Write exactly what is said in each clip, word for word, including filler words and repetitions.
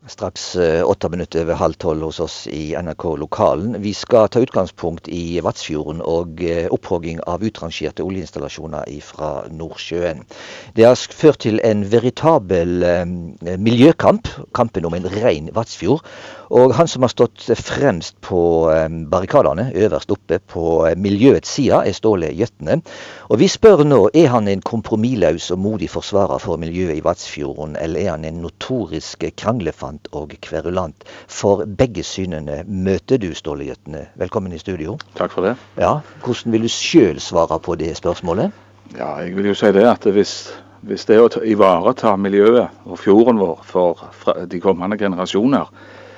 Straks eh, åtte minutter over halv tolv hos oss i N R K-lokalen. Vi skal ta utgangspunkt i Vadsfjorden og eh, opphogging av utrangerte oljeinstallasjoner fra Nordsjøen. Det har ført til en veritabel eh, miljøkamp, kampen om en ren Vadsfjord. Og han som har stått fremst på eh, barrikadene, øverst oppe på eh, miljøets side, er Ståle Jøtne. Og vi spør nå, er han en kompromissløs og modig forsvarer for miljøet i Vadsfjorden, eller er han en notorisk kranglefant og kverulant? For begge synene møter du, Ståle Jøtne. Velkommen i studio. Takk for det. Ja, hvordan vil du selv svare på det spørsmålet? Ja, jeg vil jo si det at hvis, hvis det er å ivareta miljøet og fjorden vår for de kommende generasjoner,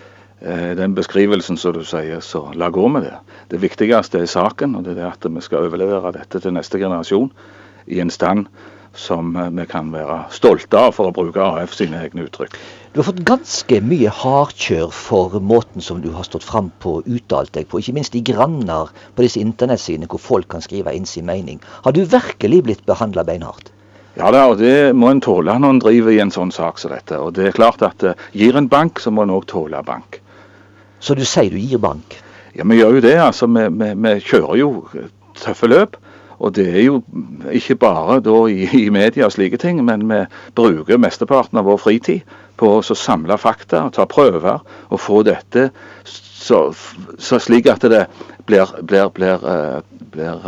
eh, den beskrivelsen som du sier, så la gå med det. Det viktigste er saken, og det er at vi skal overlevere dette til neste generasjon i en stand som vi kan være stolte av, for å bruke A F sine egne uttrykk. Du har fått ganske mye hardkjør for måten som du har stått frem på og uttalt deg på, ikke minst i granner på disse internettsidene hvor folk kan skrive inn sin mening. Har du virkelig blitt behandlet beinhardt? Ja da, og det må en tåle når en driver i en sånn sak som dette. Og det er klart at uh, gir en bank, så må en også tåle bank. Så du sier du gir bank? Ja, vi gjør jo det. altså. Vi, vi, vi kjører jo tøffe løp. Og det er jo ikke bare da i, i media og slike ting, men vi bruker mesteparten av vår fritid på å samle fakta og ta prøver og få dette så, så slik at det blir, blir, blir, blir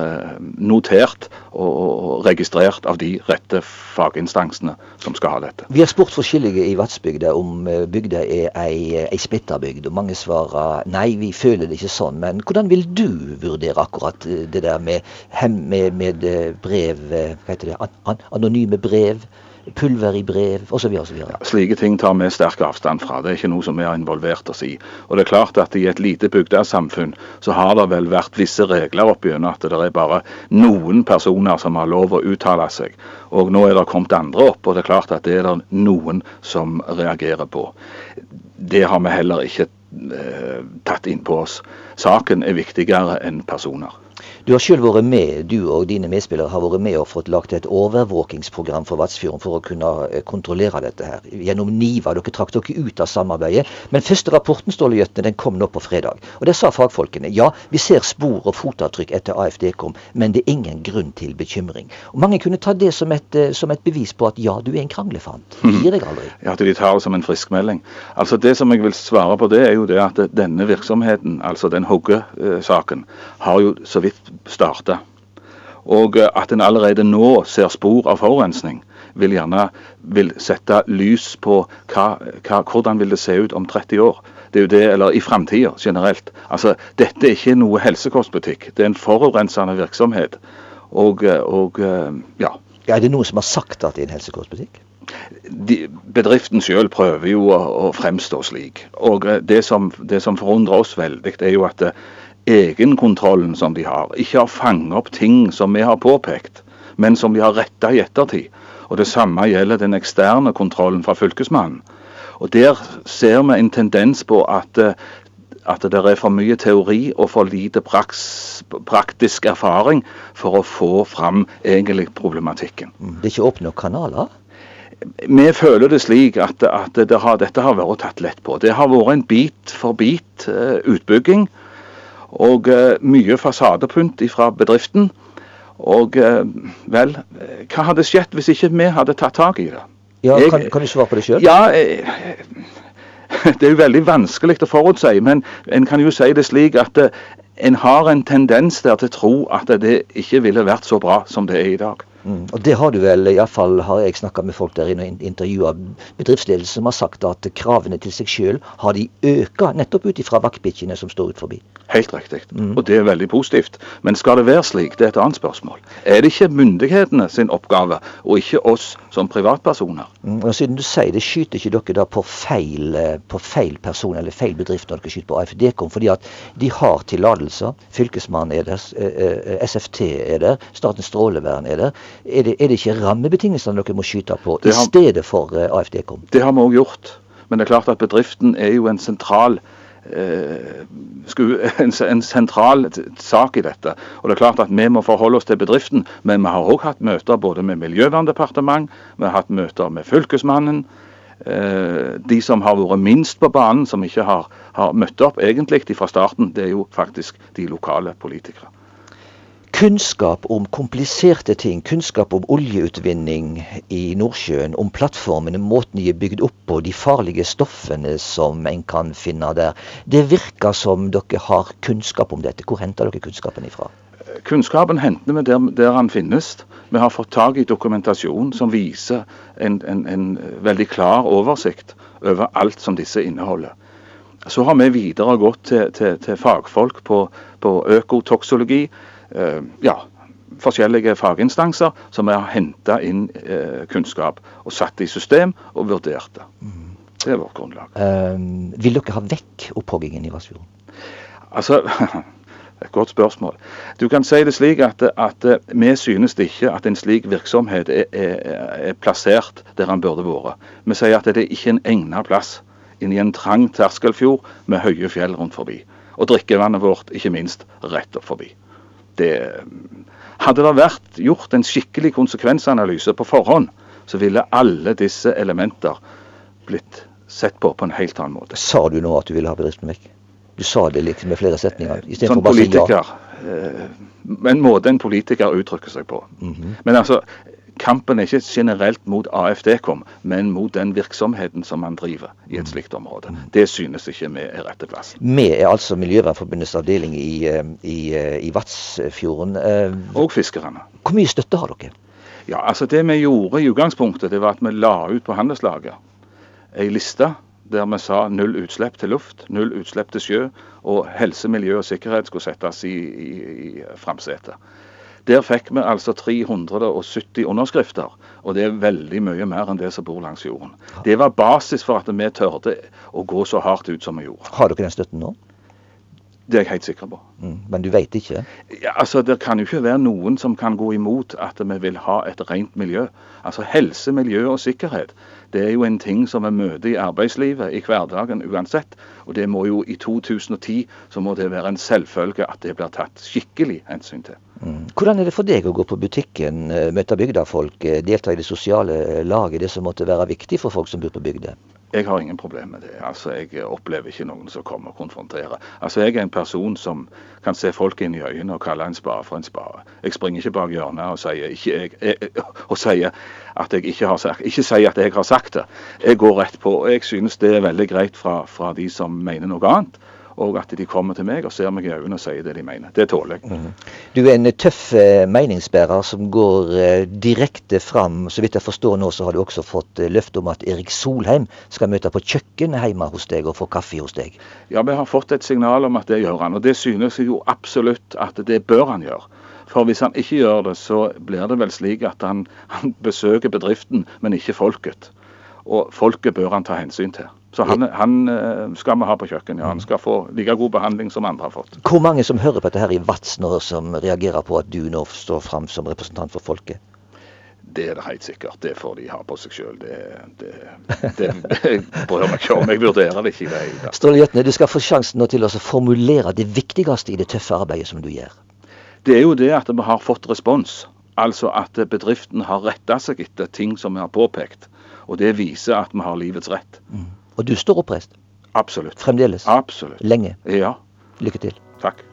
notert og, og registrert av de rette faginstansene som skal ha dette. Vi har spurt forskjellige i Vadsbygda om bygda er ei, ei splitterbygd, og mange svarer nei, vi føler det ikke sånn. Men hvordan vil du vurdere akkurat det der med, med, med brev, hva heter det, an, anonyme brev, pulver i brev, osv. osv. Ja, slike ting tar vi sterk avstand fra. Det er ikke noe som vi har involvert oss i. Og det er klart at i et lite bygdasamfunn så har det vel vært visse regler oppigjennom at det er bare noen personer som har lov å uttale seg. Og nå er det kommet andre opp, og det er klart at det er det noen som reagerer på. Det har vi heller ikke eh, tatt inn på oss. Saken er viktigere enn personer. Du har selv vært med, du og dine medspillere har vært med og fått lagt et overvåkingsprogram for Vadsfjorden for å kunne kontrollere dette her. Gjennom NIVA, dere trakk dere ut av samarbeidet. Men første rapporten, Ståle Jøtne, den kom nå på fredag. Og der sa fagfolkene, ja, vi ser spor og fotavtrykk etter A F D kom, men det er ingen grunn til bekymring. Og mange kunne ta det som et, som et bevis på at ja, du er en kranglefant. Gir deg aldri. Ja, de tar det som en friskmelding. Altså det som jeg vil svare på det er jo det at denne virksomheten, altså den hoggesaken, har jo så vidt startet. Og at en allerede nå ser spor av forurensning, vil gjerne vil sette lys på hva, hva, hvordan vil det se ut om tretti år. Det er jo det, eller i fremtiden generelt. Altså, dette er ikke noe helsekostbutikk. Det er en forurensende virksomhet. Og, og ja. Ja, er det noen som har sagt at det er en helsekostbutikk? De, bedriften selv prøver jo å, å fremstå slik. Og det som, det som forundrer oss veldig, det er jo at egenkontrollen som de har, ikke har fanget opp ting som vi har påpekt, men som de har rettet i ettertid. Og det samme gjelder den eksterne kontrollen fra fylkesmannen. Og der ser vi en tendens på at, at det er for mye teori og for lite praks, praktisk erfaring for å få fram egentlig problematikken. Det er ikke åpne nok kanaler? Vi føler det slik at, at det har, dette har vært tatt lett på. Det har vært en bit for bit uh, utbygging, og uh, mye fasadepynt fra bedriften. Og uh, vel, hva hadde skjedd hvis ikke vi hadde tatt tak i det? Ja, jeg, kan, kan du svare på det selv? Ja, eh, det er jo veldig vanskelig å forutsi, men en kan jo si det slik at uh, en har en tendens der til å tro at det ikke ville vært så bra som det er i dag. Mm. Og det har du vel, i hvert fall har jeg snakket med folk der inne og intervjuet bedriftsledelse som har sagt at kravene til seg selv har de øket nettopp ut ifra vaktbikkjene som står ut forbi. Helt riktig, mm. Og det er veldig positivt. Men skal det være slik, det er et annet spørsmål. Er det ikke myndighetene sin oppgave, og ikke oss som privatpersoner? Mm. Og siden du sier det, skyter ikke dere da på feil, på feil person eller feil bedrift når dere skyter på A F D kom, fordi at de har tilladelser, fylkesmannen er der, S F T er der, Statens strålevern er der. Er det, er det ikke rammebetingelsene dere må skyte på i har, stedet for uh, A F D kom? Det har vi også gjort. Men det er klart at bedriften er jo en sentral, eh, sku, en, en sentral sak i dette. Og det er klart at vi må forholde oss til bedriften, men vi har også hatt møter både med Miljøverndepartement, vi har hatt møter med fylkesmannen, De som har vært minst på banen, som ikke har, har møtt opp egentlig fra starten, det er jo faktisk de lokale politikere. Kunnskap om kompliserte ting, kunnskap om oljeutvinning i Nordsjøen, om plattformene, måten de er bygd opp på, de farlige stoffene som en kan finne der. Det virker som dere har kunnskap om dette. Hvor henter dere kunnskapen ifra? Kunnskapen henter vi der, der han finnes. Vi har fått tag i dokumentasjon som viser en, en, en veldig klar oversikt over alt som disse inneholder. Så har vi videre gått til, til, til fagfolk på, på økotoksologi, uh, ja, forskjellige faginstanser som har hentet inn uh, kunnskap og satt det i system og vurdert det. Mm. Det er vårt grunnlag. Um, vil dere ha vekk opphoggingen i Vassfjorden? Altså... Et godt spørsmål. Du kan si det slik at, at vi synes ikke at en slik virksomhet er, er, er plassert der han burde vært. Vi sier at det er ikke en egnet plass inn i en trang terskelfjord med høye fjell rundt forbi. Og drikkevannet vårt ikke minst rett opp forbi. Det, hadde det vært gjort en skikkelig konsekvensanalyse på forhånd, så ville alle disse elementer blitt sett på på en helt annen måte. Sa du nå at du ville ha bedriften vekk? Du sa det liksom med flere setninger. I sånn politiker, eh, en måte en politiker uttrykker seg på. Mm-hmm. Men altså, kampen er ikke generelt mot A F D kom, men mot den virksomheten som man driver i et slikt område. Det synes ikke vi er rette plass. Vi er altså Miljøvernforbundets avdeling i, i, i Vadsfjorden. Og fiskerne. Hvor mye støtte har dere? Ja, altså det vi gjorde i utgangspunktet, det var at vi la ut på handelslaget en liste der vi sa null utslipp til luft, null utslipp til sjø, og helse, miljø og sikkerhet skulle settes i, i, i framsetet. Der fikk vi altså tre hundre og sytti underskrifter, og det er veldig mye mer enn det som bor langs jorden. Det var basis for at vi tørde å gå så hardt ut som vi gjorde. Har dere den støtten nå? Det er jeg helt sikker på. Mm, men du vet ikke? Ja, altså, det kan jo ikke være noen som kan gå imot at vi vil ha et rent miljø. Altså helse, miljø og sikkerhet. Det er jo en ting som vi møter i arbeidslivet, i hverdagen uansett. Og det må jo i to tusen og ti så må det være en selvfølge at det blir tatt skikkelig hensyn til. Mm. Hvordan er det for deg å gå på butikken, møte bygdafolk, delta i det sosiale laget, det som måtte være viktig for folk som bor på bygda? Jeg har ingen problem med det. Altså, jeg opplever ikke noen som kommer og konfronterer. Altså, jeg er en person som kan se folk inn i øynene og kalle en spade for en spade. Jeg springer ikke bak hjørnet og sier, ikke jeg, jeg, og sier at jeg ikke har sagt, ikke sier at jeg har sagt det. Jeg går rett på, og jeg synes det er veldig greit fra, fra de som mener noe annet. Og at de kommer til meg og ser meg i øynene og sier det de mener. Det tåler jeg. Mm. Du er en tøff eh, meningsbærer som går eh, direkte fram. Så vidt jeg forstår nå, så har du også fått eh, løfte om at Erik Solheim skal møte på kjøkkenet hjemme hos deg og få kaffe hos deg. Ja, vi har fått et signal om at det gjør han, og det synes jeg jo absolutt at det bør han gjøre. For hvis han ikke gjør det, så blir det vel slik at han, han besøker bedriften, men ikke folket. Og folket bør han ta hensyn til. Så han, han skal vi ha på kjøkken, ja. Han skal få like god behandling som andre har fått. Hvor mange som hører på dette her i Vads nå, som reagerer på at du nå står frem som representant for folket? Det er det helt sikkert. Det får de ha på seg selv. Det, det, det, jeg bryr meg ikke om. Jeg vurderer det ikke i det hele tatt. Ståle Jøtne, du skal få sjansen nå til å formulere det viktigste i det tøffe arbeidet som du gjør. Det er jo det at vi har fått respons. Altså at bedriften har rettet seg etter ting som vi har påpekt. Og det viser at vi har livets rett. Mm. Og du står oppreist? Absolutt. Fremdeles? Absolutt. Lenge? Ja. Lykke til. Takk.